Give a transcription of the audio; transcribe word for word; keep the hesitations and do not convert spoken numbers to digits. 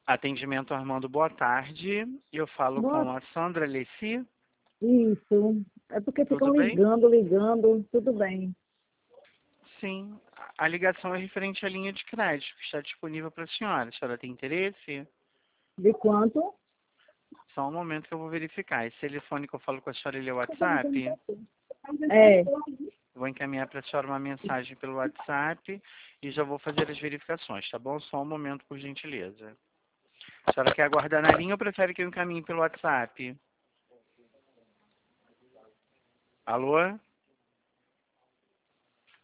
Atendimento Armando, boa tarde. Eu falo Boa, com a Sandra Leci. isso. É porque ficam Tudo bem? ligando, ligando, tudo bem. Sim. A ligação é referente à linha de crédito que está disponível para a senhora. A senhora tem interesse? De quanto? Só um momento que eu vou verificar. Esse telefone que eu falo com a senhora, ele é o WhatsApp? É, Vou encaminhar para a senhora uma mensagem pelo WhatsApp e já vou fazer as verificações, tá bom? Só um momento, por gentileza. A senhora quer aguardar na linha ou prefere que eu encaminhe pelo WhatsApp? Alô?